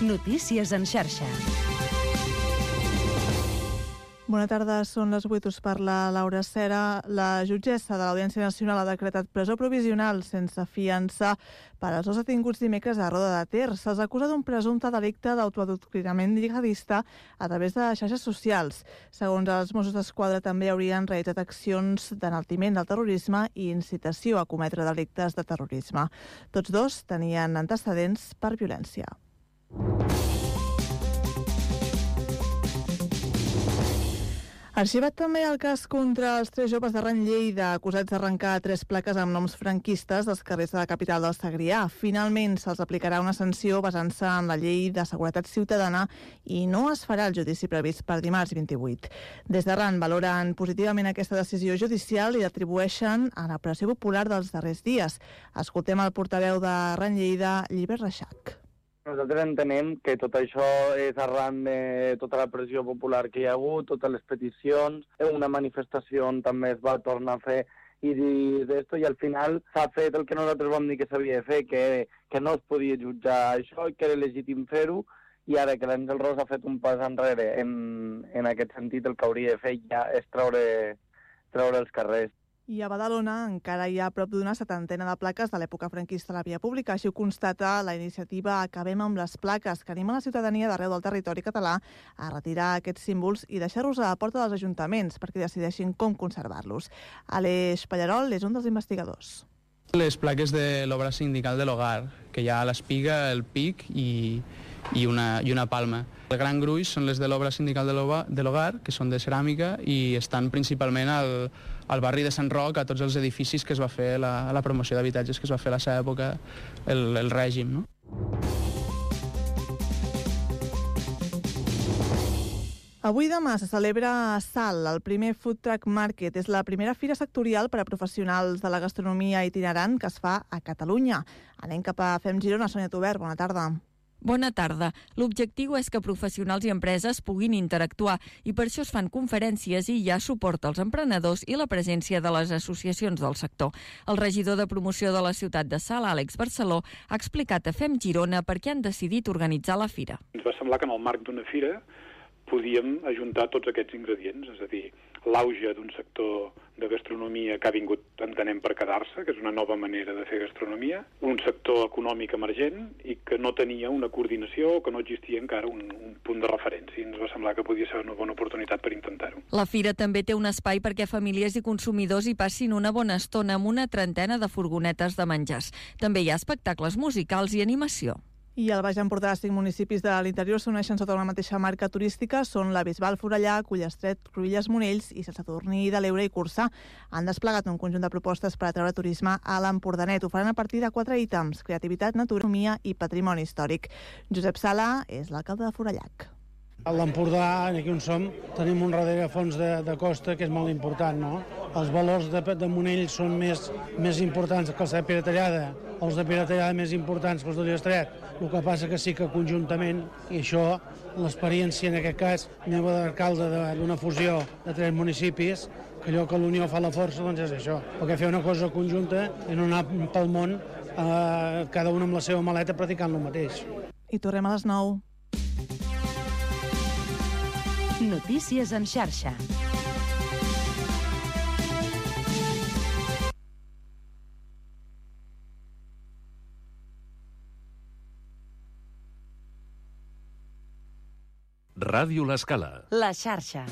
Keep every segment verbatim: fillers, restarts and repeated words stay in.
Notícies en xarxa. Bona tarda, són les vuit, us parla Laura Cera. La jutgessa de l'Audiència Nacional ha decretat presó provisional sense fiança per als dos detinguts dimecres a Roda de Ter. Se'ls acusa d'un presumpte delicte d'autoadoctrinament jihadista a través de xarxes socials. Segons els Mossos d'Esquadra, també haurien realitzat accions d'enaltiment del terrorisme i incitació a cometre delictes de terrorisme. Tots dos tenien antecedents per violència. Arxivat també el cas contra els tres joves de Ran Lleida, acusats d'arrencar tres plaques amb noms franquistes dels carrers de la capital del Segrià. Finalment se'ls aplicarà una sanció basant-se en la llei de seguretat ciutadana i no es farà el judici previst per dimarts vint-i-vuit. Des de Ran valoren positivament aquesta decisió judicial i l'atribueixen a la pressió popular dels darrers dies. Escoltem el portaveu de Ran Lleida, Llibert Reixac. Nosaltres entenem que tot això és arran de tota la pressió popular que hi ha hagut, totes les peticions, una manifestació on també es va tornar a fer i dir d'esto, i al final s'ha fet el que nosaltres vam dir que s'havia de fer, que, que no es podia jutjar això i que era legítim fer-ho, i ara que l'Àngel Ros ha fet un pas enrere en, en aquest sentit, el que hauria de fer ja és treure, treure els carrers. I a Badalona encara hi ha prop d'una setantena de plaques de l'època franquista a la via pública. Així ho constata la iniciativa Acabem amb les plaques, que anima la ciutadania d'arreu del territori català a retirar aquests símbols i deixar-los a la porta dels ajuntaments perquè decideixin com conservar-los. Aleix Pallarol és un dels investigadors. Les plaques de l'obra sindical de l'Hogar, que hi ha l'espiga, el pic i, i, una, i una palma. El gran gruix són les de l'obra sindical de l'Hogar, que són de ceràmica i estan principalment al, al barri de Sant Roc, a tots els edificis que es va fer, la, la promoció d'habitatges que es va fer a la seva època, el, el règim, no? Avui demà se celebra a Salt, el primer Food Truck Market. És la primera fira sectorial per a professionals de la gastronomia itinerant que es fa a Catalunya. Anem cap a Fem Girona. Sònia Tobert, bona tarda. Bona tarda. L'objectiu és que professionals i empreses puguin interactuar i per això es fan conferències i hi ha suport als emprenedors i la presència de les associacions del sector. El regidor de promoció de la ciutat de Salt, Àlex Barceló, ha explicat a Fem Girona per què han decidit organitzar la fira. Ens va semblar que en el marc d'una fira podíem ajuntar tots aquests ingredients, és a dir, l'auge d'un sector de gastronomia que ha vingut, entenem, per quedar-se, que és una nova manera de fer gastronomia, un sector econòmic emergent i que no tenia una coordinació o que no existia encara un, un punt de referència. Ens va semblar que podia ser una bona oportunitat per intentar-ho. La fira també té un espai perquè famílies i consumidors hi passin una bona estona amb una trentena de furgonetes de menjars. També hi ha espectacles musicals i animació. I al Baix Empordà, cinc municipis de l'interior s'uneixen sota una mateixa marca turística. Són la Bisbal, Forellà, Cullestret, Cruïlles, Monells i Sant Sadurní de l'Ebre i Corçà. Han desplegat un conjunt de propostes per atreure turisme a l'Empordanet. Ho faran a partir de quatre ítems: creativitat, naturalment i patrimoni històric. Josep Sala és l'alcalde de Forellac. A l'Empordà, aquí on som, tenim un darrere fons de, de costa que és molt important, no? Els valors de, de Monell són més, més importants que els de Peratallada, els de Peratallada més importants que els d'Ullastret. El que passa que sí que conjuntament, i això, l'experiència en aquest cas meva d'alcalde d'una fusió de tres municipis, que allò que l'unió fa la força, doncs és això. Perquè fer una cosa conjunta i no anar pel món, eh, cada un amb la seva maleta practicant el mateix. I tornem a les nou. Notícies en xarxa. Ràdio L'Escala. La xarxa.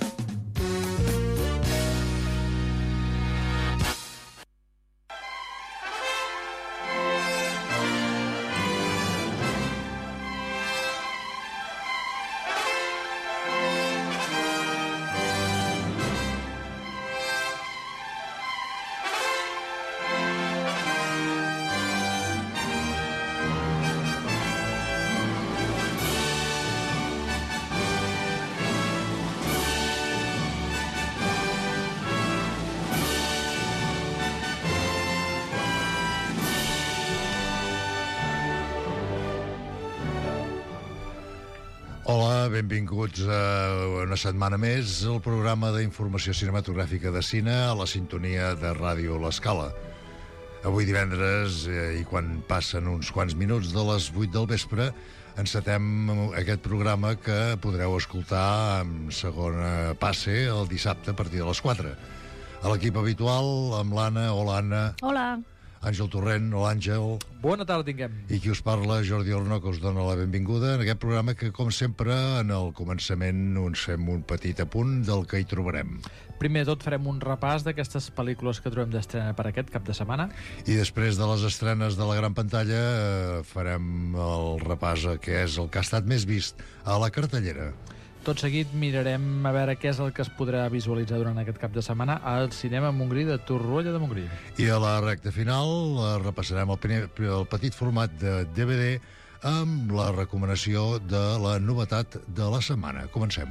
Hola, benvinguts a una setmana més al programa d'informació cinematogràfica de cine a la sintonia de Ràdio L'Escala. Avui divendres, eh, i quan passen uns quants minuts de les vuit del vespre, encetem aquest programa que podreu escoltar en segona passe el dissabte a partir de les quatre. A l'equip habitual, amb l'Anna. Hola, Anna. Hola. Àngel Torrent. Hola, Àngel. Bona tarda tinguem. I qui us parla, Jordi Orno, que us dona la benvinguda en aquest programa que, com sempre, en el començament uns fem un petit apunt del que hi trobarem. Primer de tot farem un repàs d'aquestes pel·lícules que trobem d'estrena per aquest cap de setmana. I després de les estrenes de la gran pantalla eh, farem el repàs a què és el que ha estat més vist a la cartellera. Tot seguit mirarem a veure què és el que es podrà visualitzar durant aquest cap de setmana al cinema Montgrí de Torroella de Montgrí. I a la recta final eh, repassarem el, primer, el petit format de D V D amb la recomanació de la novetat de la setmana. Comencem.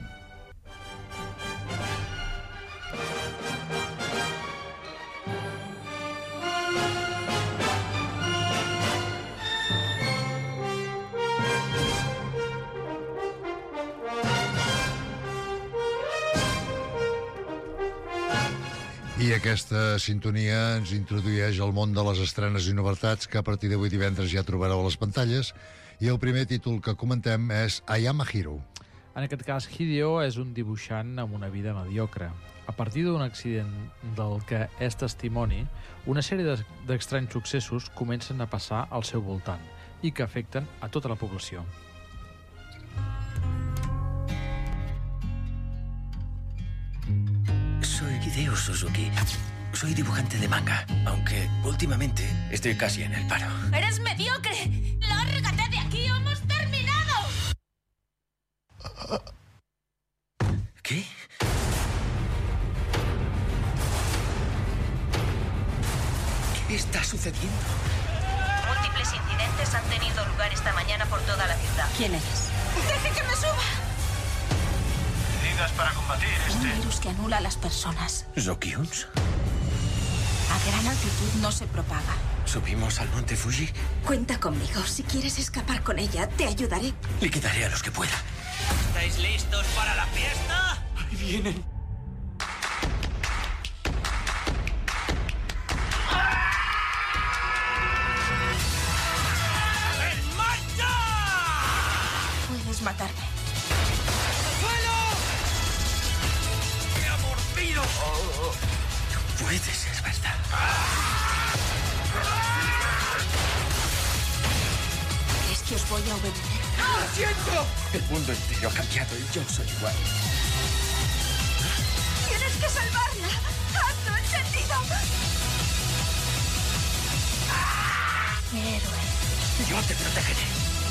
I aquesta sintonia ens introdueix al món de les estrenes i novetats que a partir d'avui divendres ja trobareu a les pantalles. I el primer títol que comentem és I Am a Hero. En aquest cas, Hideo és un dibuixant amb una vida mediocre. A partir d'un accident del que és testimoni, una sèrie d'estranys successos comencen a passar al seu voltant i que afecten a tota la població. Soy Hideo Suzuki. Soy dibujante de manga, aunque últimamente estoy casi en el paro. ¡Eres mediocre! ¡Lárgate de aquí! ¡Hemos terminado! ¿Qué? ¿Qué está sucediendo? Múltiples incidentes han tenido lugar esta mañana por toda la ciudad. ¿Quién eres? ¡Deje que me suba! Para combatir este... Un virus que anula a las personas. ¿Zokyuns? A gran altitud no se propaga. ¿Subimos al monte Fuji? Cuenta conmigo. Si quieres escapar con ella, te ayudaré. Liquidaré a los que pueda. ¿Estáis listos para la fiesta? Ahí vienen. ¡En marcha! Puedes matarme. Oh, oh. No puede ser verdad. ¿Crees que os voy a obedecer? ¡Lo siento! El mundo entero ha cambiado y yo soy igual. ¡Tienes que salvarla! ¡Hazlo encendido! Héroe. Yo te protegeré.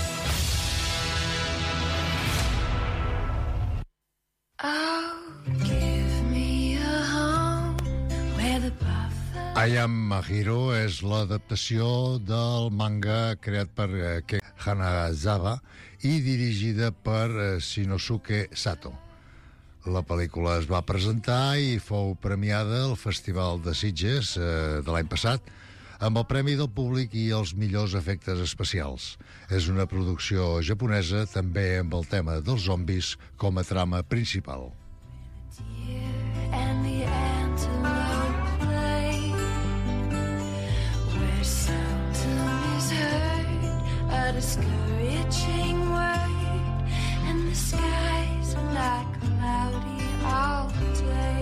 I Am a Hero és l'adaptació del manga creat per eh, Ken Hanazawa i dirigida per eh, Shinosuke Sato. La pel·lícula es va presentar i fou premiada al Festival de Sitges eh, de l'any passat amb el Premi del Públic i els millors efectes especials. És una producció japonesa també amb el tema dels zombis com a trama principal. A discouraging word, and the skies are like cloudy all day,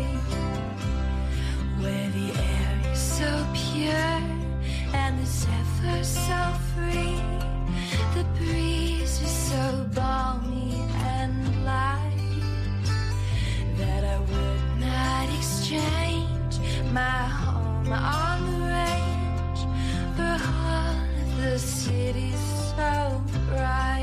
where the air is so pure and the zephyr so free, the breeze is so balmy and light that I would not exchange my home on the range for all of the cities so bright.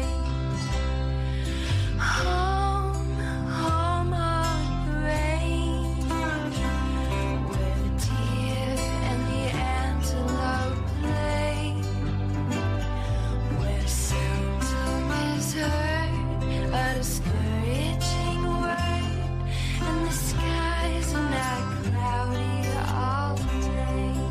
Home, home on the range, where the deer and the antelope play, where seldom is heard a discouraging word, and the skies are not cloudy all day.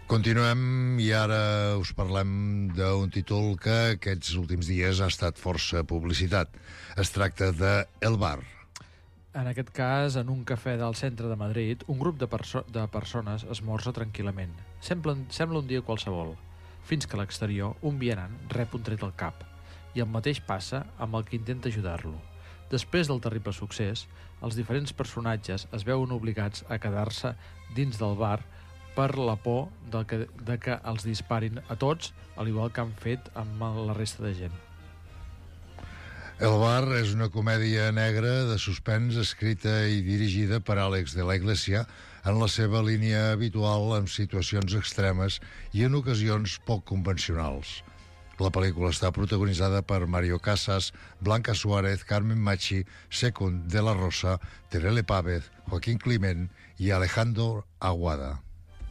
Continuem i ara us parlem d'un títol que aquests últims dies ha estat força publicitat. Es tracta de El Bar. En aquest cas, en un cafè del centre de Madrid, un grup de, perso de persones esmorza tranquil·lament. Sembla, sembla un dia qualsevol, fins que a l'exterior un vianant rep un tret al cap, i el mateix passa amb el que intenta ajudar-lo. Després del terrible succés, els diferents personatges es veuen obligats a quedar-se dins del bar per la por de que, de que els disparin a tots, al igual que han fet amb la resta de gent. El Bar és una comèdia negra de suspens escrita i dirigida per Àlex de la Iglesia en la seva línia habitual amb situacions extremes i en ocasions poc convencionals. La pel·lícula està protagonitzada per Mario Casas, Blanca Suárez, Carmen Machi, Secund de la Rosa, Terele Pávez, Joaquín Climent i Alejandro Aguada.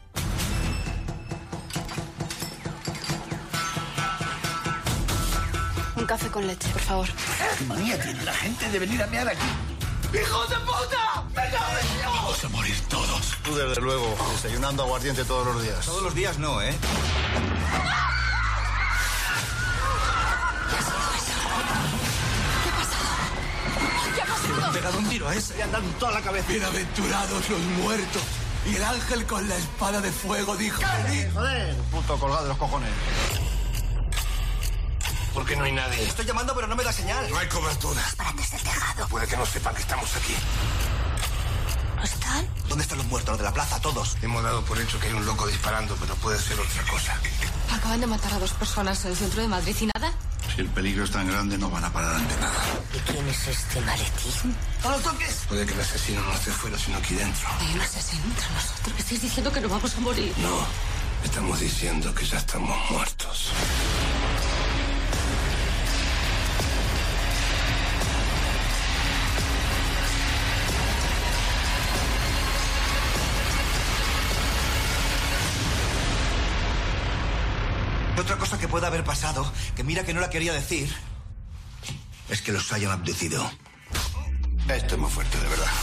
Un café con leche, por favor. ¿Qué manía tiene la gente de venir a mear aquí? ¡Hijos de puta! ¡Me cago en Dios! Vamos a morir todos. Tú, desde luego, desayunando aguardiente todos los días. Todos los días no, ¿eh? ¿Qué ha pasado? ¿Qué ha pasado? Le han pegado un tiro a ese. Le han dado en toda la cabeza. Bienaventurados los muertos. Y el ángel con la espada de fuego dijo... ¡Cállate, joder! Puto colgado de los cojones. ¿Por qué no hay nadie? Estoy llamando, pero no me da señal. No hay cobertura. Párate ese tejado. Puede que no sepan que estamos aquí. ¿No están? ¿Dónde están los muertos? Los de la plaza, todos. Hemos dado por hecho que hay un loco disparando, pero puede ser otra cosa. Acaban de matar a dos personas en el centro de Madrid y nada. Si el peligro es tan grande, no van a parar ante nada. ¿Y quién es este maletín? ¡No lo toques! Puede que el asesino no esté fuera, sino aquí dentro. Hay un asesino entre nosotros. ¿Me estáis diciendo que no vamos a morir? No, estamos diciendo que ya estamos muertos. Otra cosa que pueda haber pasado, que mira que no la quería decir, Es que los hayan abducido. Esto es muy fuerte, de verdad.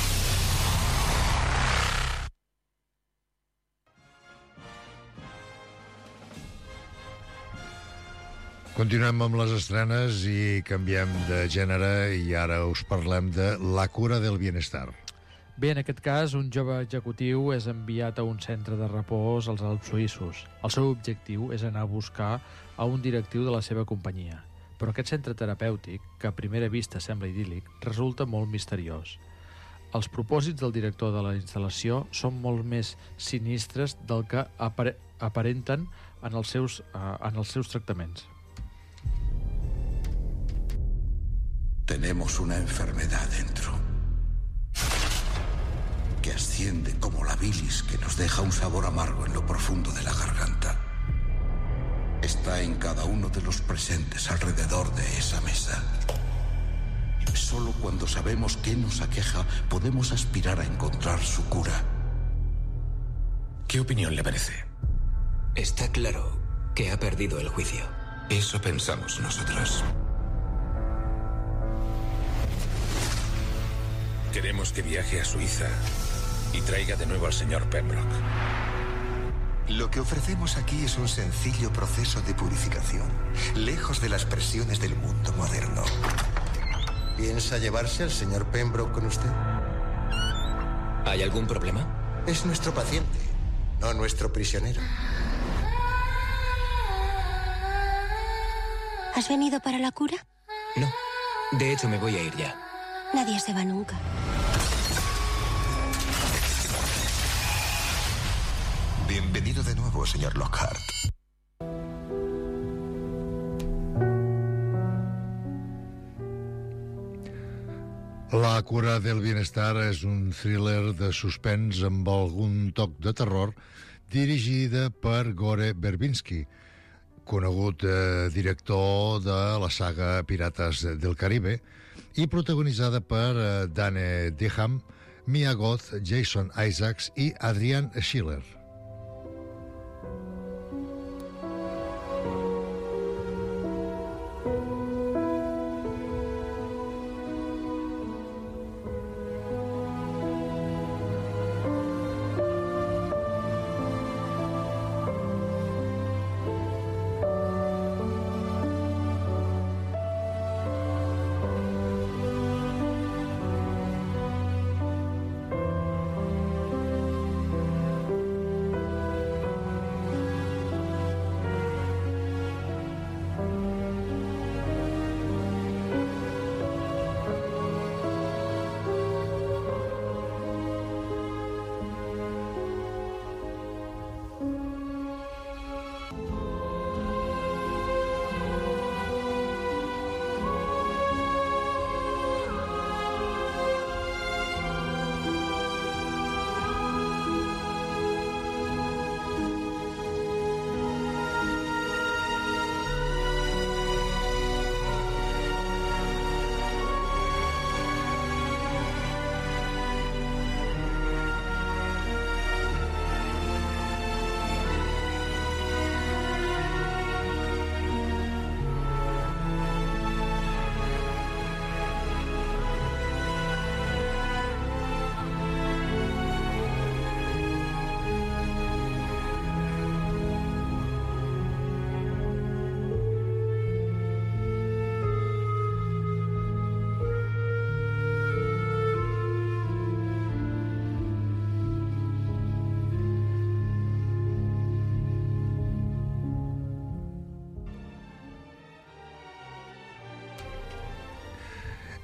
Continuem amb les estrenes i canviem de gènere i ara us parlem de La cura del bienestar. Bé, en aquest cas, un jove executiu és enviat a un centre de repòs als Alps suïssos. El seu objectiu és anar a buscar a un directiu de la seva companyia. Però aquest centre terapèutic, que a primera vista sembla idíl·lic, resulta molt misteriós. Els propòsits del director de la instal·lació són molt més sinistres del que apare aparenten en els seus, uh, en els seus tractaments. Tenemos una enfermedad dentro que asciende como la bilis que nos deja un sabor amargo en lo profundo de la garganta. Está en cada uno de los presentes alrededor de esa mesa. Solo cuando sabemos qué nos aqueja podemos aspirar a encontrar su cura. ¿Qué opinión le merece? Está claro que ha perdido el juicio. Eso pensamos nosotros. Queremos que viaje a Suiza y traiga de nuevo al señor Pembroke. Lo que ofrecemos aquí es un sencillo proceso de purificación, lejos de las presiones del mundo moderno. ¿Piensa llevarse al señor Pembroke con usted? ¿Hay algún problema? Es nuestro paciente, no nuestro prisionero. ¿Has venido para la cura? No. De hecho, me voy a ir ya. Nadie se va nunca. Bienvenido de nuevo, señor Lockhart. La cura del bienestar és un thriller de suspens amb algun toc de terror dirigida per Gore Verbinski, conegut eh, director de la saga Pirates del Caribe, i protagonitzada per eh, Dane Deham, Mia Goth, Jason Isaacs i Adrian Schiller.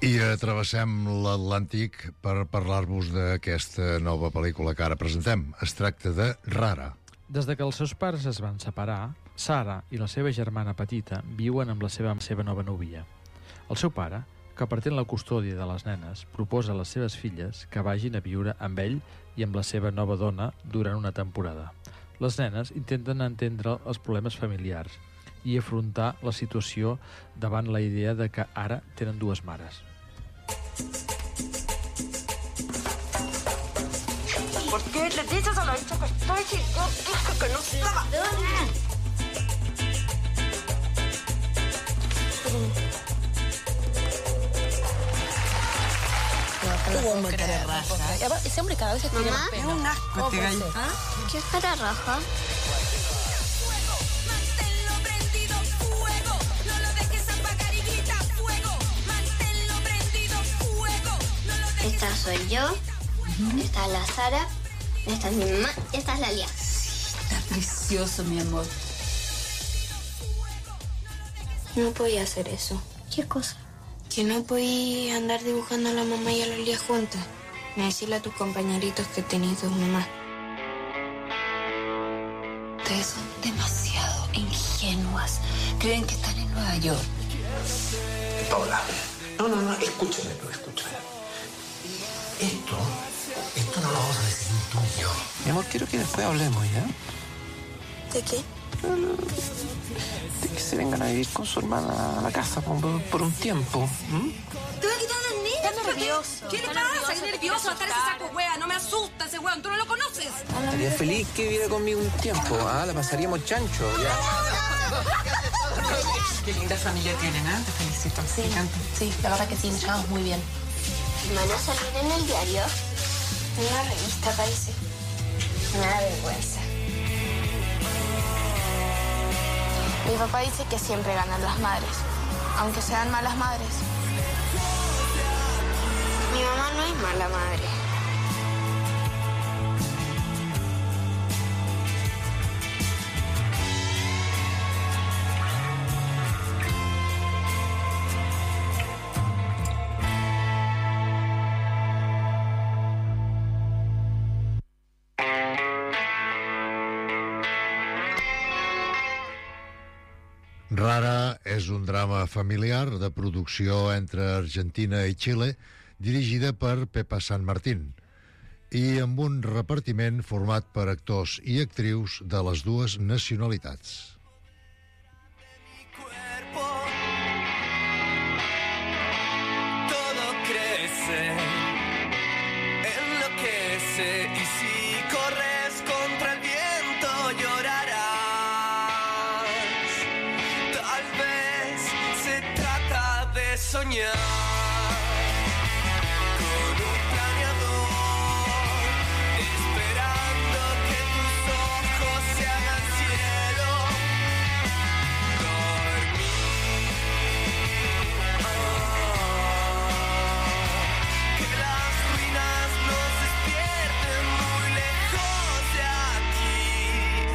I travessem l'Atlàntic per parlar-vos d'aquesta nova pel·lícula que ara presentem. Es tracta de Rara. Des de que els seus pares es van separar, Sara i la seva germana petita viuen amb la seva, seva nova núvia. El seu pare, que pretén la custòdia de les nenes, proposa a les seves filles que vagin a viure amb ell i amb la seva nova dona durant una temporada. Les nenes intenten entendre els problemes familiars i afrontar la situació davant la idea de que ara tenen dues mares. ¿Por qué le dices a la bicha que estoy si yo dije que no estaba? Uh, hombre, cara raja. Ese hombre cada vez se tiene más pelo. Es un asco. Este gallo. ¿Ah? ¿Qué es cara raja? Esta soy yo, esta es la Sara, esta es mi mamá y esta es la Lía. Está precioso, mi amor. No podía hacer eso. ¿Qué cosa? Que no podía andar dibujando a la mamá y a la Lía juntas. Me decirle a tus compañeritos que tenéis dos mamás. Ustedes son demasiado ingenuas. Creen que están en Nueva York. Paola, no, no, no, escúchame tú, escúchame. Esto, esto no lo vamos a decidir tú y yo. Mi amor, quiero que después hablemos, ¿ya? ¿De qué? De que se vengan a vivir con su hermana a la casa por, por un tiempo. ¿Mm? Te voy a quitar a las niñas. Está nervioso. ¿Qué le pasa? Es nervioso. Hasta ese saco hueá. No me asusta ese hueón. Tú no lo conoces. Estaría feliz que viviera conmigo un tiempo. Ah, la pasaríamos chancho, ya. Qué linda familia tienen, ¿eh? Te felicito. Sí, sí, la verdad que sí, nos llevamos muy bien. ¿Van a salir en el diario? En una revista, parece. Me da vergüenza. Mi papá dice que siempre ganan las madres, aunque sean malas madres. Mi mamá no es mala madre. Rara és un drama familiar de producció entre Argentina i Xile, dirigida per Pepa San Martín, i amb un repartiment format per actors i actrius de les dues nacionalitats. Todo crece, enloquece, y si corres contra el viento llorarás. Tal vez se trata de soñar con un planeador, esperando que tus ojos se hagan cielo. Dormir, que las ruinas nos despierten muy lejos de aquí.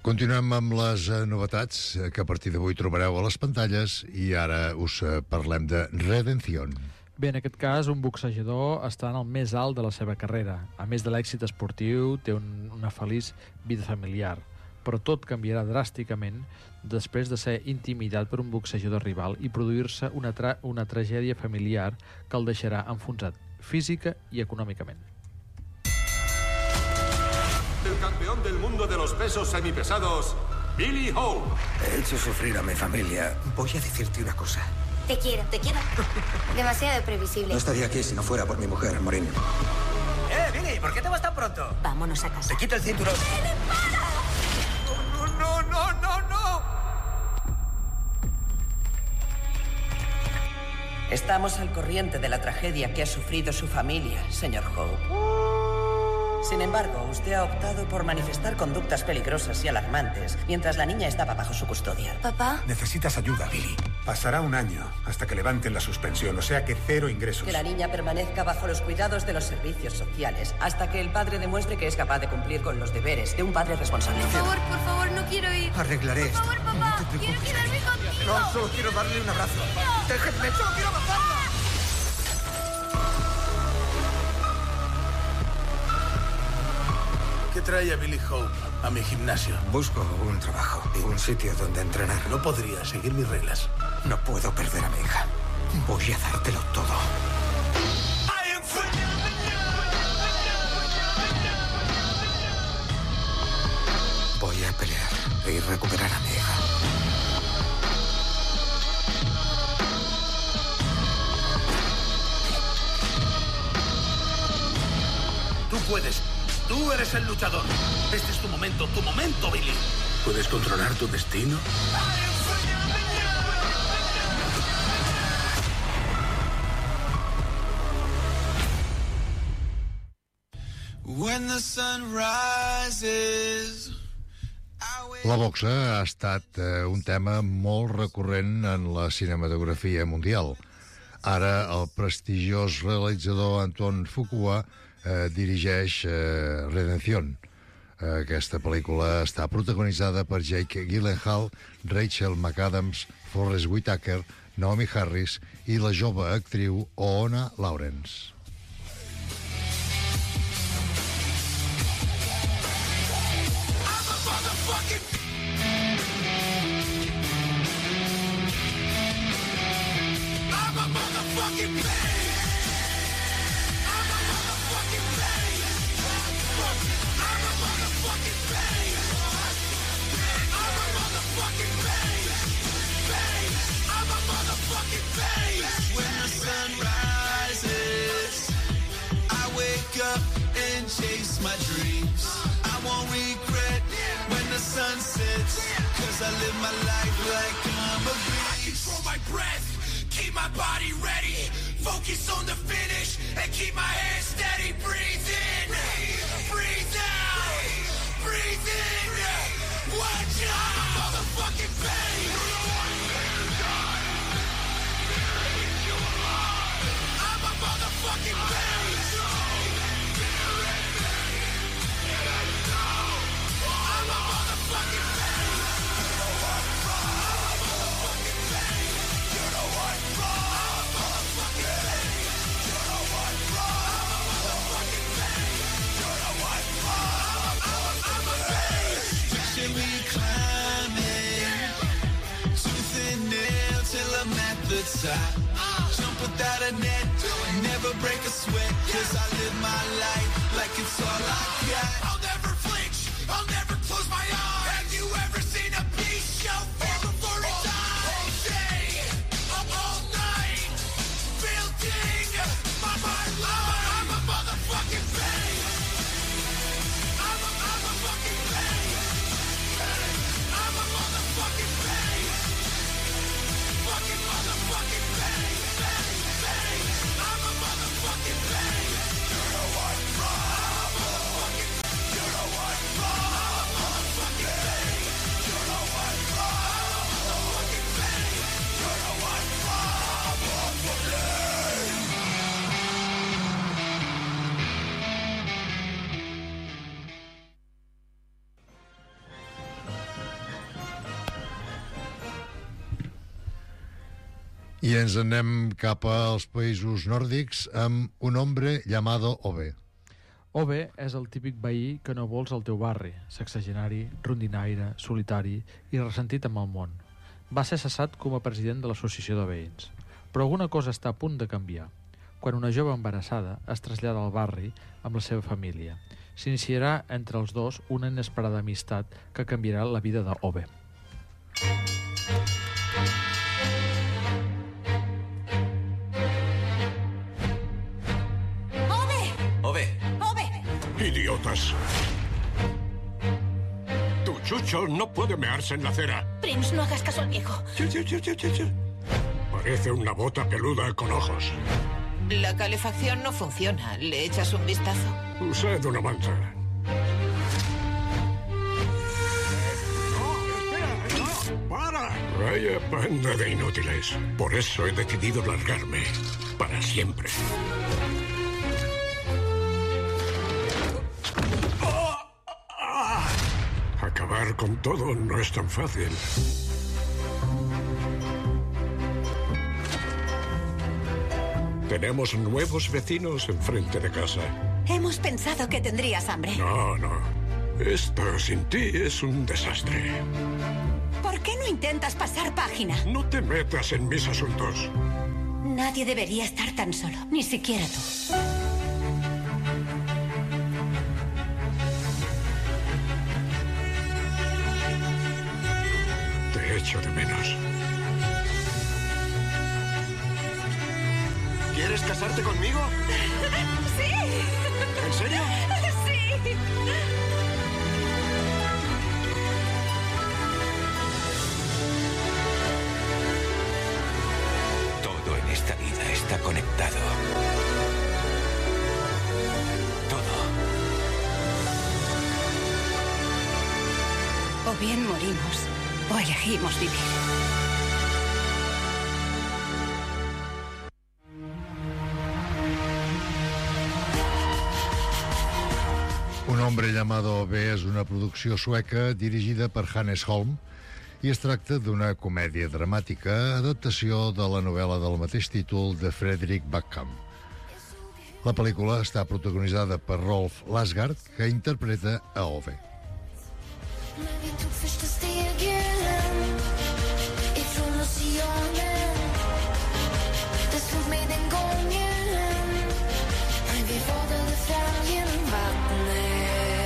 Continuem amb les eh, novetats que a partir d'avui trobareu a les pantalles i ara us eh, parlem de Redención. Bé, en aquest cas, un boxejador està en el més alt de la seva carrera. A més de l'èxit esportiu, té un, una feliç vida familiar. Però tot canviarà dràsticament després de ser intimidat per un boxejador rival i produir-se una, tra una tragèdia familiar que el deixarà enfonsat física i econòmicament. El campeón del mundo de los pesos semipesados, Billy Ho. He hecho sufrir a mi familia. Voy a decirte una cosa. Te quiero, te quiero. Demasiado previsible. No estaría aquí si no fuera por mi mujer, Maureen. ¡Eh, Billy! ¿Por qué te vas tan pronto? Vámonos a casa. Te quita el cinturón. ¡No, no, no, no, no! Estamos al corriente de la tragedia que ha sufrido su familia, señor Hope. Sin embargo, usted ha optado por manifestar conductas peligrosas y alarmantes mientras la niña estaba bajo su custodia. ¿Papá? Necesitas ayuda, Billy. Pasará un año hasta que levanten la suspensión, o sea que cero ingresos. Que la niña permanezca bajo los cuidados de los servicios sociales hasta que el padre demuestre que es capaz de cumplir con los deberes de un padre responsable. Por favor, por favor, no quiero ir. Arreglaré esto. Por favor, papá, No te quiero quedarme contigo. No, solo quiero darle un abrazo. No. Déjenme, solo quiero abrazarla. ¿Qué trae a Billy Hope a mi gimnasio? Busco un trabajo y un sitio donde entrenar. No podría seguir mis reglas. No puedo perder a mi hija. Voy a dártelo todo. Voy a pelear y recuperar a mi hija. Tú puedes. Tú eres el luchador. Este es tu momento, tu momento, Billy. ¿Puedes controlar tu destino? When the sun rises. La boxa ha estat eh, un tema molt recurrent en la cinematografia mundial. Ara el prestigiós realitzador Antoine Fuqua eh, dirigeix eh, Redención. Eh, aquesta pel·lícula està protagonitzada per Jake Gyllenhaal, Rachel McAdams, Forrest Whitaker, Naomi Harris i la jove actriu Oona Lawrence. My dreams, I won't regret when the sun sets, cause I live my life like I'm a beast. I control my breath, keep my body ready, focus on the finish, and keep my head steady. Breathe in, breathe out, breathe in, watch out, motherfucking pain. I'm a motherfucking pain. The top. Jump without a net, never break a sweat, cause I live my life like it's all I got. I'll never flinch, I'll never close my eyes. Have you ever seen a beast show fear before it dies? All day, all night, building my mind. I'm a motherfucking pain. I'm a, I'm a fucking pain. I'm a motherfucking pain. Fucking motherfucking pain, pain, pain. I'm a motherfucking pain. You know what? I'm a motherfucking. You know I ens anem cap als països nòrdics amb un hombre llamado Ove. Ove és el típic veí que no vols al teu barri, sexagenari, rondinaire, solitari i ressentit amb el món. Va ser cessat com a president de l'associació de veïns. Però alguna cosa està a punt de canviar. Quan una jove embarassada es trasllada al barri amb la seva família. S'iniciarà entre els dos una inesperada amistat que canviarà la vida d'Ove. ¡Idiotas! Tu chucho no puede mearse en la acera. Prince, no hagas caso al viejo. Parece una bota peluda con ojos. La calefacción no funciona. ¿Le echas un vistazo? Usted una manta. ¡Para! Vaya banda de inútiles. Por eso he decidido largarme. Para siempre. Acabar con todo no es tan fácil. Tenemos nuevos vecinos enfrente de casa. Hemos pensado que tendrías hambre. No, no. Esto sin ti es un desastre. ¿Por qué no intentas pasar página? No te metas en mis asuntos. Nadie debería estar tan solo, ni siquiera tú. Te echo de menos. ¿Quieres casarte conmigo? ¡Sí! ¿En serio? ¡Sí! Todo en esta vida está conectado. Todo. O bien morimos, o elegimos vivir. Un hombre llamado Ove és una producció sueca dirigida per Hannes Holm i es tracta d'una comèdia dramàtica, adaptació de la novel·la del mateix títol de Fredrik Backman. La pel·lícula està protagonitzada per Rolf Lassgård, que interpreta a Ove. Vi tog första stegen ifrån oceanen. Det slog mig den gången när vi vadade fram genom vattnet.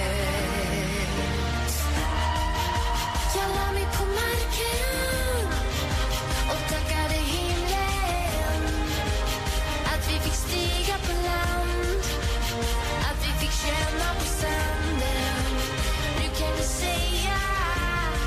Jag la mig på marken och tackade himlen att vi fick stiga på land, att vi fick känna på sanden. Nu kan vi säga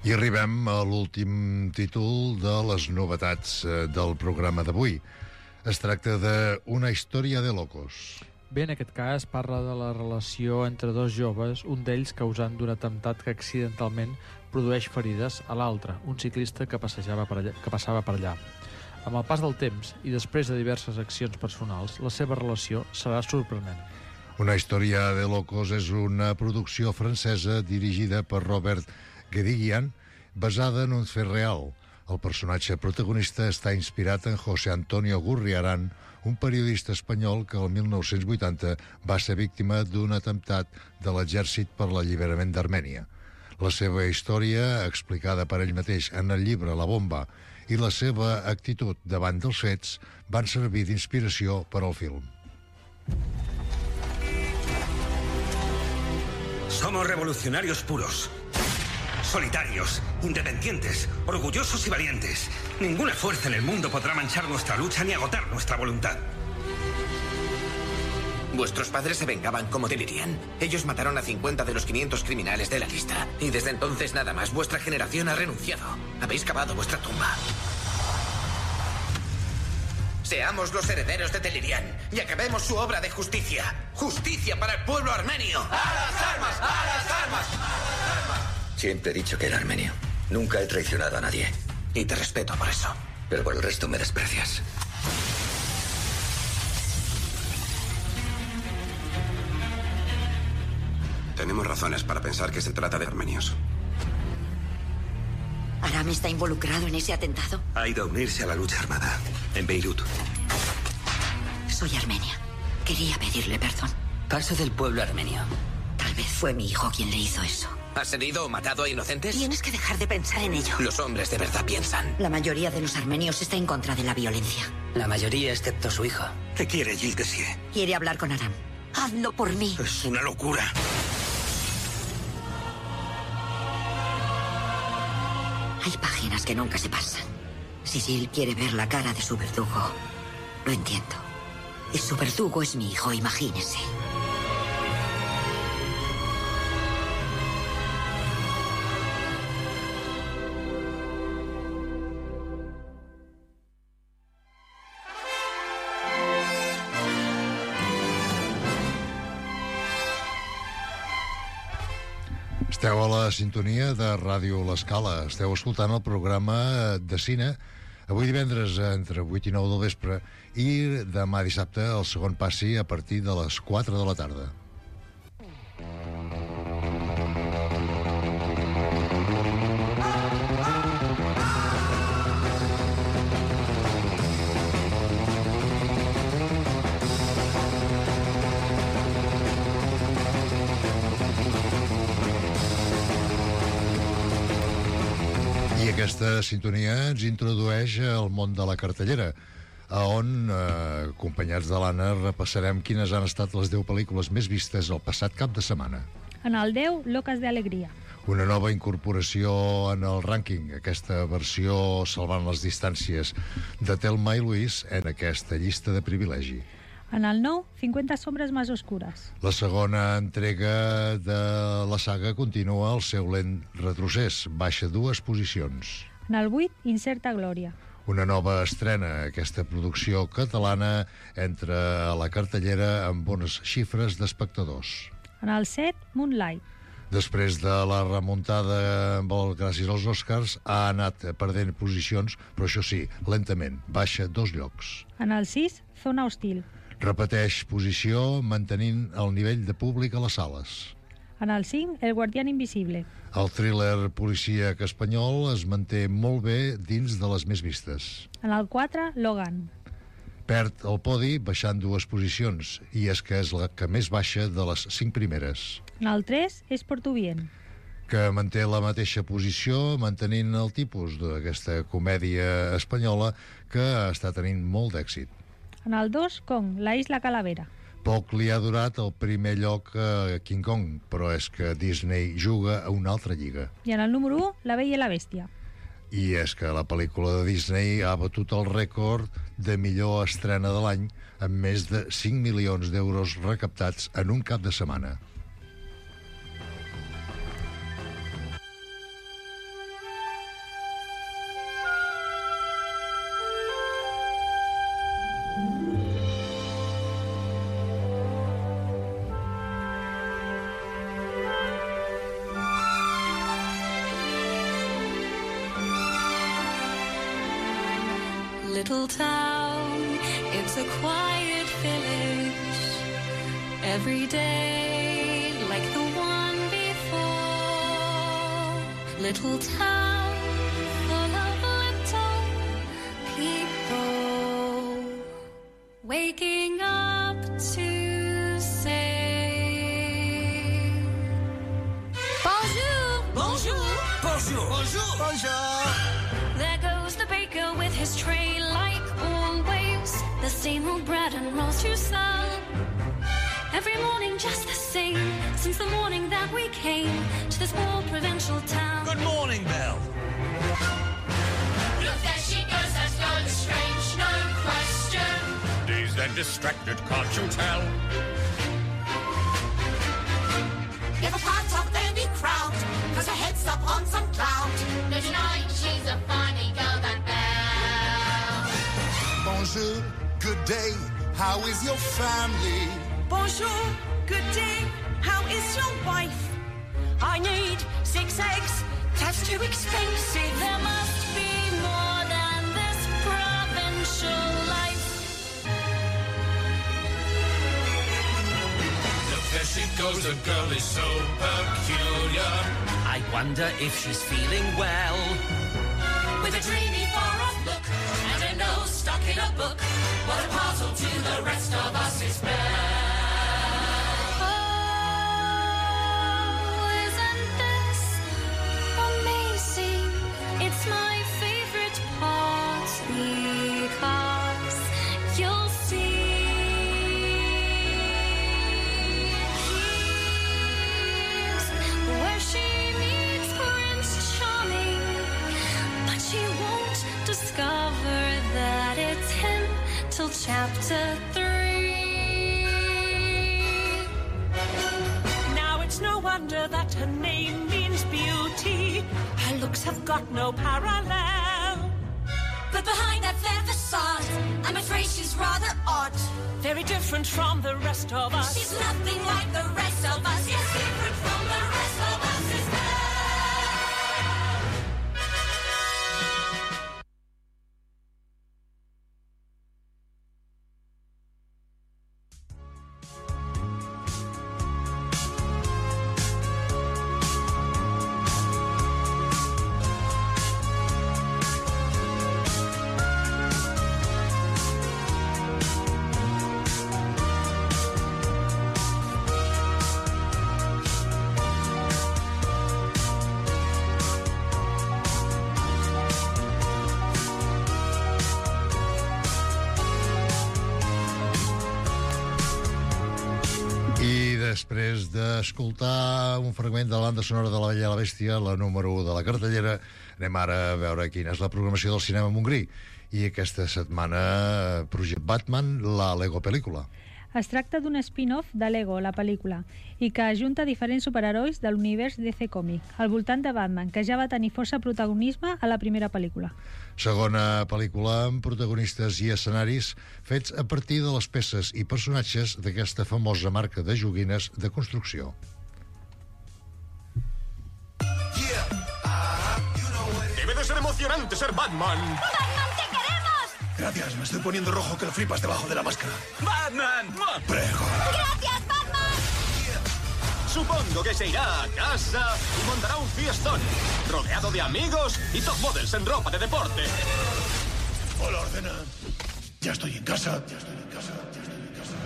I arribem a l'últim títol de les novetats del programa d'avui. Es tracta d'Una història de locos. Bé, en aquest cas parla de la relació entre dos joves, un d'ells causant d'un atemptat que accidentalment produeix ferides a l'altre, un ciclista que, passejava per allà, que passava per allà. Amb el pas del temps i després de diverses accions personals, la seva relació serà sorprenent. Una història de locos és una producció francesa dirigida per Robert Guédiguian, basada en un fet real. El personatge protagonista està inspirat en José Antonio Gurriarán, un periodista espanyol que el mil nou-cents vuitanta va ser víctima d'un atemptat de l'exèrcit per l'alliberament d'Armènia. La seva història, explicada per ell mateix en el llibre La bomba, i la seva actitud davant dels fets van servir d'inspiració per al film. Somos revolucionarios puros. Solitarios, independientes, orgullosos y valientes. Ninguna fuerza en el mundo podrá manchar nuestra lucha ni agotar nuestra voluntad. Vuestros padres se vengaban como Delirian. Ellos mataron a cincuenta de los quinientos criminales de la lista. Y desde entonces nada más. Vuestra generación ha renunciado. Habéis cavado vuestra tumba. Seamos los herederos de Delirian y acabemos su obra de justicia. Justicia para el pueblo armenio. ¡A las armas! ¡A las armas! ¡A las armas! Siempre he dicho que era armenio. Nunca he traicionado a nadie. Y te respeto por eso. Pero por el resto me desprecias. Tenemos razones para pensar que se trata de armenios. ¿Aram está involucrado en ese atentado? Ha ido a unirse a la lucha armada en Beirut. Soy armenia. Quería pedirle perdón. Paso del pueblo armenio. Tal vez fue mi hijo quien le hizo eso. ¿Has herido o matado a inocentes? Tienes que dejar de pensar en ello. Los hombres de verdad piensan. La mayoría de los armenios está en contra de la violencia. La mayoría, excepto su hijo. ¿Qué quiere Gilles Dessier? Quiere hablar con Aram. Hazlo por mí. Es una locura. Hay páginas que nunca se pasan. Si Jill quiere ver la cara de su verdugo, lo entiendo. Y su verdugo es mi hijo, imagínese. Esteu a la sintonia de Ràdio L'Escala. Esteu escoltant el programa de cine. Avui divendres entre vuit i nou del vespre i demà dissabte el segon passi a partir de les quatre de la tarda. I aquesta sintonia ens introdueix al món de la cartellera, on, eh, acompanyats de l'Anna, repassarem quines han estat les deu pel·lícules més vistes el passat cap de setmana. En el deu, Locas de Alegría. Una nova incorporació en el rànquing, aquesta versió salvant les distàncies de Thelma i Louise en aquesta llista de privilegi. En el nou, cincuenta sombras más oscuras. La segona entrega de la saga continua el seu lent retrocés, baixa dues posicions. En el vuit, Incerta Glòria. Una nova estrena, aquesta producció catalana entra a la cartellera amb bones xifres d'espectadors. En el set, Moonlight. Després de la remuntada amb el, gràcies als Oscars, ha anat perdent posicions, però això sí, lentament, baixa dos llocs. En el sis, Zona Hostil. Repeteix posició mantenint el nivell de públic a les sales. En el cinc, El guardián invisible. El thriller policíac espanyol es manté molt bé dins de les més vistes. En el quatre, Logan. Perd el podi baixant dues posicions, i és que és la que més baixa de les cinc primeres. En el tres, Es por tu bien. Que manté la mateixa posició mantenint el tipus d'aquesta comèdia espanyola que està tenint molt d'èxit. En el dos, Kong, la isla Calavera. Poc li ha durat el primer lloc a King Kong, però és que Disney juga a una altra lliga. I en el número u, La Bella i la Bèstia. I és que la pel·lícula de Disney ha batut el rècord de millor estrena de l'any amb més de cinc milions d'euros recaptats en un cap de setmana. little town. It's a quiet village. Every day like the one before. Little town full of little people. Waking up to say bonjour. Bonjour. Bonjour. Bonjour. Bonjour. There goes the baker with his tray like always. The same old bread and rolls to sell. Every morning just the same, since the morning that we came to this small provincial town. Good morning, Belle. Look, there she goes, that's going strange, no question. Dazed and distracted, can't you tell? Never part of any crowd, cause her head's up on some cloud. No denying she's a funny girl, that Belle. Bonjour, good day, how is your family? Bonjour, good day. How is your wife? I need six eggs, that's too expensive. There must be more than this provincial life. Look, there she goes, the girl is so peculiar. I wonder if she's feeling well. With a dreamy far-off look and a nose stuck in a book. What a puzzle to the rest of us is Belle. It's my favorite part because you'll see here's where she meets Prince Charming, but she won't discover that it's him till chapter three. Now it's no wonder that her name means beauty. Her looks have got no parallel. But behind that fair facade, I'm afraid she's rather odd. Very different from the rest of us. She's nothing like the rest of us. Yes, different from the rest of us is Després d'escoltar un fragment de la banda sonora de La Bella i la Bèstia, la número u de la cartellera, anem ara a veure quina és la programació del cinema Montgrí. I aquesta setmana, Project Batman, la Lego pel·lícula. Es tracta d'un spin-off de Lego, la pel·lícula, i que ajunta diferents superherois de l'univers D C Comic, al voltant de Batman, que ja va tenir força protagonisme a la primera pel·lícula. Segona pel·lícula amb protagonistes i escenaris fets a partir de les peces i personatges d'aquesta famosa marca de joguines de construcció. Debe de ser emocionante ser Batman. ¡Batman, te queremos! Gracias, me estoy poniendo rojo que lo flipas debajo de la máscara. ¡Batman! Prego. ¡Gracias, Batman! Supongo que se irá a casa y montará un fiestón, rodeado de amigos y top models en ropa de deporte. Hola, Ordena. Ya estoy en casa. Ya estoy en casa. Ya estoy en casa.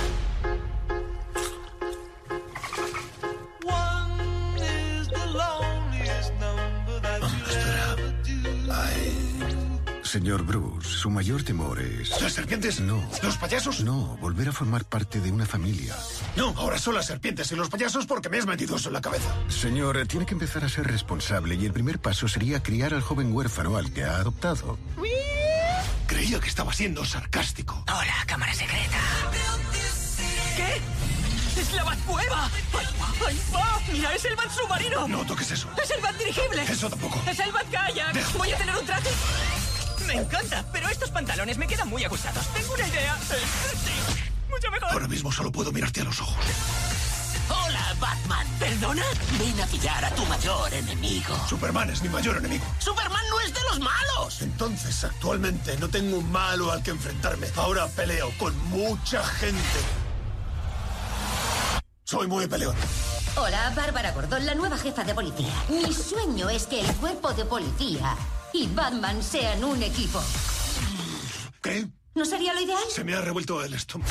Señor Bruce, su mayor temor es... ¿Las serpientes? No. ¿Los payasos? No, volver a formar parte de una familia. No, ahora son las serpientes y los payasos porque me has metido eso en la cabeza. Señor, tiene que empezar a ser responsable y el primer paso sería criar al joven huérfano al que ha adoptado. Creía que estaba siendo sarcástico. Hola, cámara secreta. ¿Qué? ¡Es la Batcueva! ¡Ahí va! ¡Ahí va! ¡Mira, es el Bat submarino! No toques eso. ¡Es el Bat dirigible! Eso tampoco. ¡Es el Bat kayak! Déjame. ¡Voy a tener un traje! Me encanta, pero estos pantalones me quedan muy ajustados. Tengo una idea. Sí, mucho mejor. Ahora mismo solo puedo mirarte a los ojos. Hola, Batman. ¿Perdona? Ven a pillar a tu mayor enemigo. Superman es mi mayor enemigo. ¡Superman no es de los malos! Entonces, actualmente no tengo un malo al que enfrentarme. Ahora peleo con mucha gente. Soy muy peleón. Hola, Bárbara Gordon, la nueva jefa de policía. Mi sueño es que el cuerpo de policía y Batman sean un equipo. ¿Qué? ¿No sería lo ideal? Se me ha revuelto el estómago.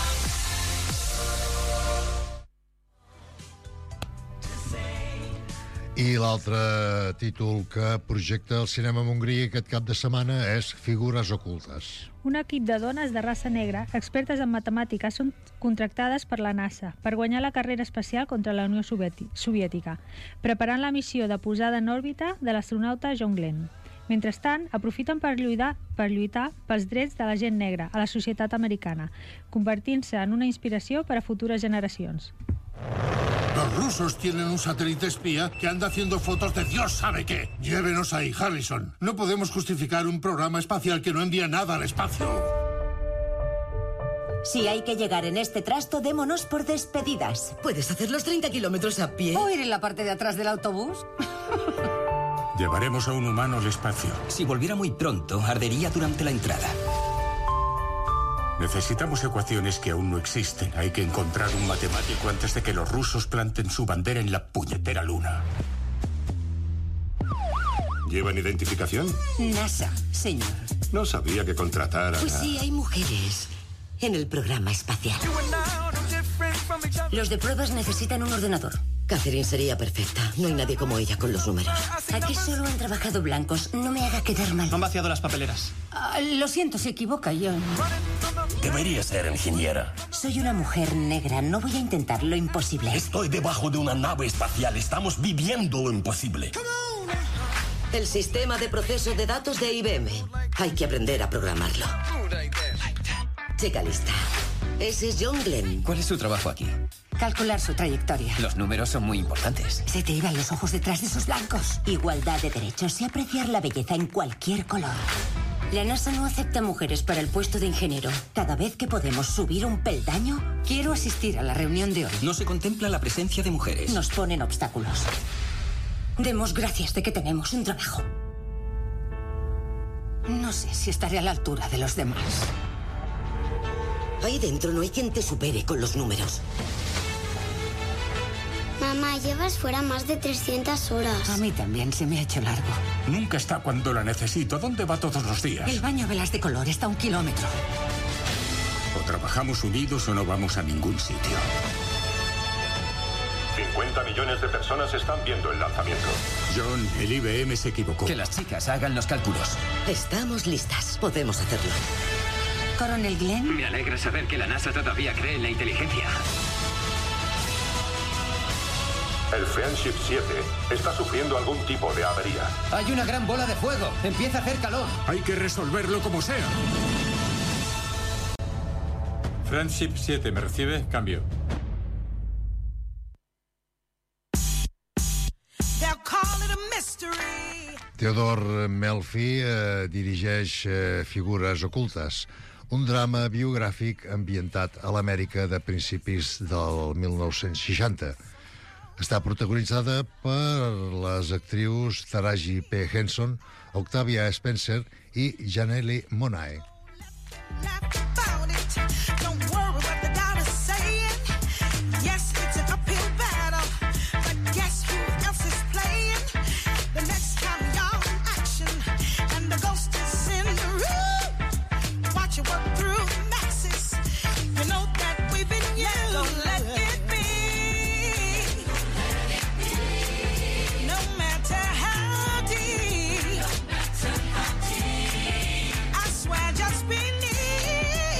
I l'altre títol que projecta el cinema Montgrí aquest cap de setmana és Figures ocultes. Un equip de dones de raça negra, expertes en matemàtiques, són contractades per la NASA per guanyar la carrera espacial contra la Unió Soviètica, preparant la missió de posada en òrbita de l'astronauta John Glenn. Mentrestant, aprofiten per lluitar, per lluitar pels drets de la gent negra a la societat americana, convertint-se en una inspiració per a futures generacions. Los rusos tienen un satélite espía que anda haciendo fotos de Dios sabe qué. Llévenos ahí, Harrison. No podemos justificar un programa espacial que no envía nada al espacio. Si hay que llegar en este trasto, démonos por despedidas. ¿Puedes hacer los treinta kilómetros a pie? ¿O ir en la parte de atrás del autobús? Llevaremos a un humano al espacio. Si volviera muy pronto, ardería durante la entrada. Necesitamos ecuaciones que aún no existen. Hay que encontrar un matemático antes de que los rusos planten su bandera en la puñetera luna. ¿Llevan identificación? NASA, señor. No sabía que contratara... Pues sí, hay mujeres en el programa espacial. Los de pruebas necesitan un ordenador. Catherine sería perfecta. No hay nadie como ella con los números. Aquí solo han trabajado blancos. No me haga quedar mal. Han vaciado las papeleras. Ah, lo siento, se equivoca, John. Debería ser ingeniera. Soy una mujer negra. No voy a intentar lo imposible. Estoy debajo de una nave espacial. Estamos viviendo lo imposible. El sistema de proceso de datos de I B M. Hay que aprender a programarlo. Chica lista. Ese es John Glenn. ¿Cuál es su trabajo aquí? Calcular su trayectoria. Los números son muy importantes. Se te iban los ojos detrás de esos blancos. Igualdad de derechos y apreciar la belleza en cualquier color. La NASA no acepta mujeres para el puesto de ingeniero. Cada vez que podemos subir un peldaño, quiero asistir a la reunión de hoy. No se contempla la presencia de mujeres. Nos ponen obstáculos. Demos gracias de que tenemos un trabajo. No sé si estaré a la altura de los demás. Ahí dentro no hay quien te supere con los números. Mamá, llevas fuera más de trescientas horas. A mí también se me ha hecho largo. Nunca está cuando la necesito. ¿Dónde va todos los días? El baño velas de color está a un kilómetro. O trabajamos unidos o no vamos a ningún sitio. cincuenta millones de personas están viendo el lanzamiento. John, el I B M se equivocó. Que las chicas hagan los cálculos. Estamos listas. Podemos hacerlo. Coronel Glenn. Me alegra saber que la NASA todavía cree en la inteligencia. El Friendship siete está sufriendo algún tipo de avería. Hay una gran bola de fuego. Empieza a hacer calor. Hay que resolverlo como sea. Friendship siete, ¿me recibe? Cambio. Theodore Melfi eh, dirigeix eh, Figures ocultes, un drama biogràfic ambientat a l'Amèrica de principis del mil nou-cents seixanta. Està protagonitzada per les actrius Taraji P. Henson, Octavia Spencer i Janelle Monáe. Just beneath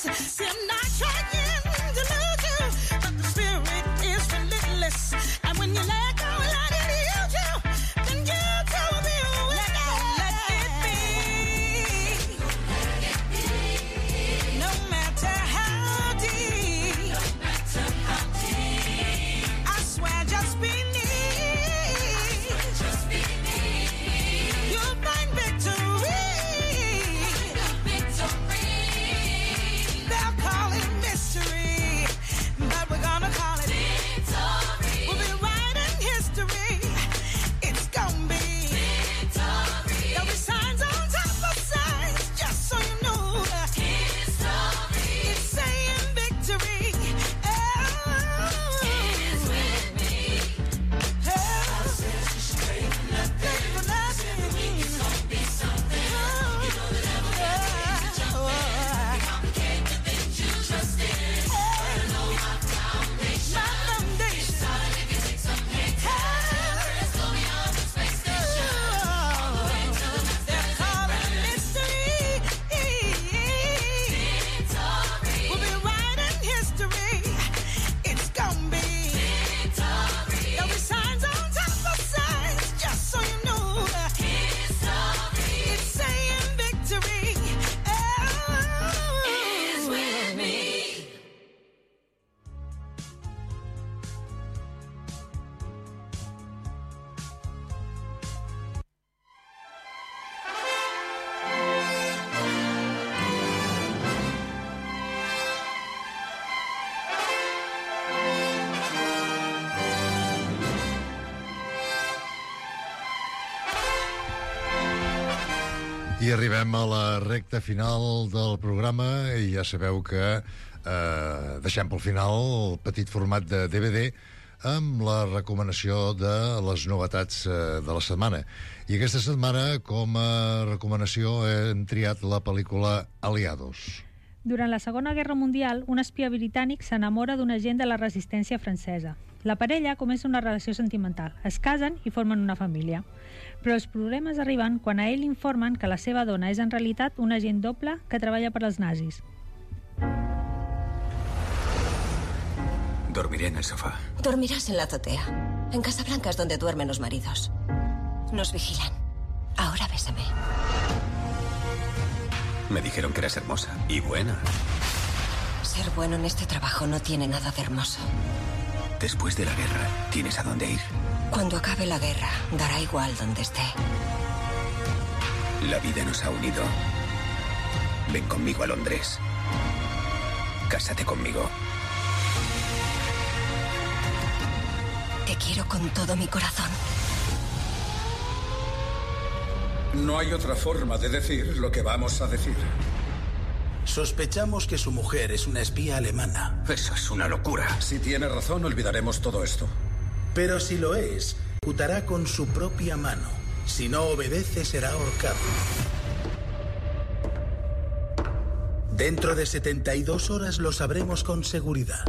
See, I'm not trying to lose you, but the spirit is relentless. And when you let go, let it use you, then you throw me away. Let it be. No matter how deep. No matter how deep. I swear, just beneath. Just beneath. You'll find victory. They'll call it mystery, but we're gonna call it victory. We'll be writing history. It's gonna be victory. There'll be signs on top of signs, just so you know. History. It's saying victory. Oh, it's with me. Oh, I said you straight for nothing. For nothing. It's gonna be something. Oh, you know that never gonna be jump in. Complicated things you trust in. I know my foundation. My foundation. Solid, it can take some pain. Let's go beyond the space station. All the way to the next. They're calling mystery. Victory. We'll be writing history. It's gonna be victory. There'll be signs on top of signs, just so you know. History. It's saying victory. Oh, it's with me. I arribem a la recta final del programa i ja sabeu que eh, deixem pel final el petit format de D V D amb la recomanació de les novetats eh, de la setmana. I aquesta setmana, com a recomanació, hem triat la pel·lícula Aliados. Durant la Segona Guerra Mundial, un espia britànic s'enamora d'un agent de la resistència francesa. La parella comença una relació sentimental, es casen i formen una família. Però els problemes arriben quan a ell informen que la seva dona és en realitat un agent doble que treballa per als nazis. Dormiré en el sofá. Dormirás en la azotea. En Casablanca es donde duermen los maridos. Nos vigilan. Ahora bésame. Me dijeron que eras hermosa y buena. Ser bueno en este trabajo no tiene nada de hermoso. Después de la guerra, ¿tienes a dónde ir? Cuando acabe la guerra, dará igual donde esté. La vida nos ha unido. Ven conmigo a Londres. Cásate conmigo. Te quiero con todo mi corazón. No hay otra forma de decir lo que vamos a decir. Sospechamos que su mujer es una espía alemana. Eso es una locura. Si tiene razón, olvidaremos todo esto. Pero si lo es, ejecutará con su propia mano. Si no obedece, será ahorcado. Dentro de setenta y dos horas lo sabremos con seguridad.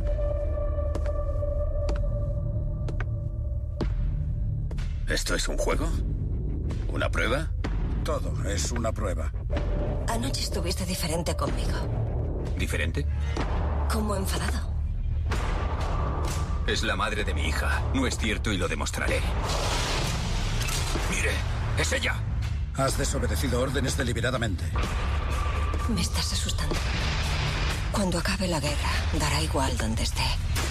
¿Esto es un juego? ¿Una prueba? Todo es una prueba. Anoche estuviste diferente conmigo. ¿Diferente? Como enfadado. Es la madre de mi hija. No es cierto y lo demostraré. Mire, es ella. Has desobedecido órdenes deliberadamente. Me estás asustando. Cuando acabe la guerra, dará igual donde esté.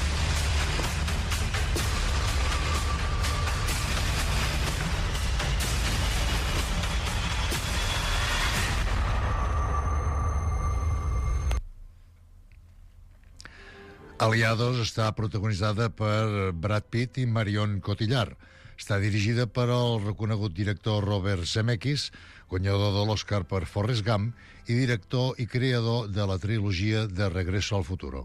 Aliados està protagonitzada per Brad Pitt i Marion Cotillard. Està dirigida per el reconegut director Robert Zemeckis, guanyador de l'Oscar per Forrest Gump i director i creador de la trilogia de Regreso al Futuro.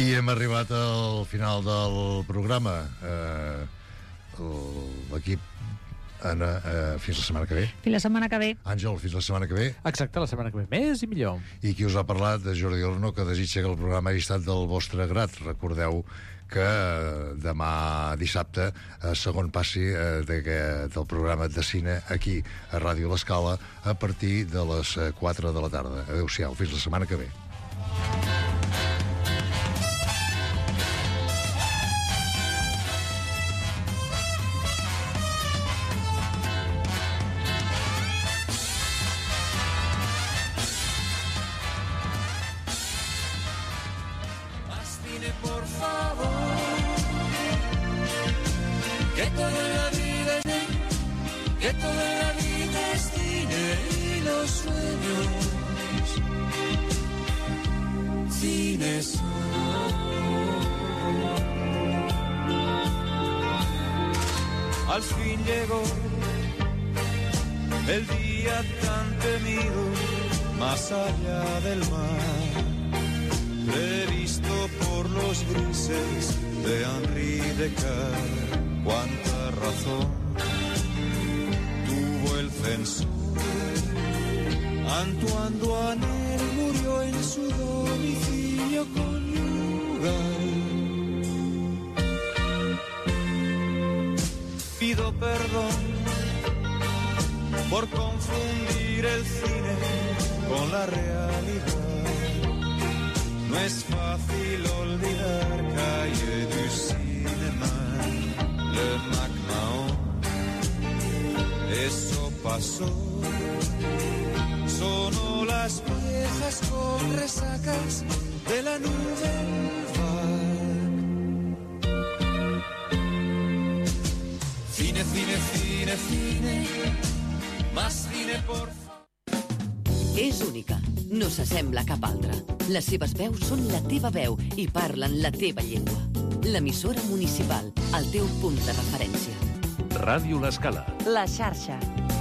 I hem arribat al final del programa. Eh, l'equip Anna, eh, fins la setmana que ve. Fins la setmana que ve. Àngel, fins la setmana que ve. Exacte, la setmana que ve. Més i millor. I qui us ha parlat, de Jordi Orno, que desitja que el programa hagi estat del vostre grat. Recordeu que demà dissabte, eh, segon passi eh, de, del programa de cine aquí a Ràdio L'Escala a partir de les quatre de la tarda. Adéu-siau, fins la setmana que ve. Al fin llegó el día tan temido, más allá del mar, previsto por los grises de Henri Descartes. Cuánta razón tuvo el censor. Antoine Duanel murió en su domicilio conyugal. Pido perdón por confundir el cine con la realidad. No es fácil olvidar Calle du Cinéma, Le MacMahon. Eso pasó. Sonó las viejas con resacas de la Nouvelle Vague. Cine, cine, cine, cine, más cine, por favor. És única, no s'assembla a cap altra. Les seves veus són la teva veu i parlen la teva llengua. L'emissora municipal, el teu punt de referència. Ràdio L'Escala. La xarxa.